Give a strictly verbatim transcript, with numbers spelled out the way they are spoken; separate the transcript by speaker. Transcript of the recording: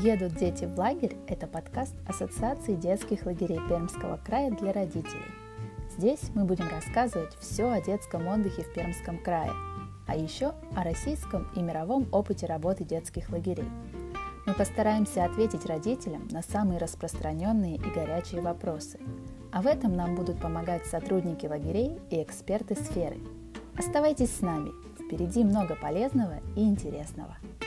Speaker 1: «Едут дети в лагерь» – это подкаст Ассоциации детских лагерей Пермского края для родителей. Здесь мы будем рассказывать все о детском отдыхе в Пермском крае, а еще о российском и мировом опыте работы детских лагерей. Мы постараемся ответить родителям на самые распространенные и горячие вопросы, а в этом нам будут помогать сотрудники лагерей и эксперты сферы. Оставайтесь с нами, впереди много полезного и интересного.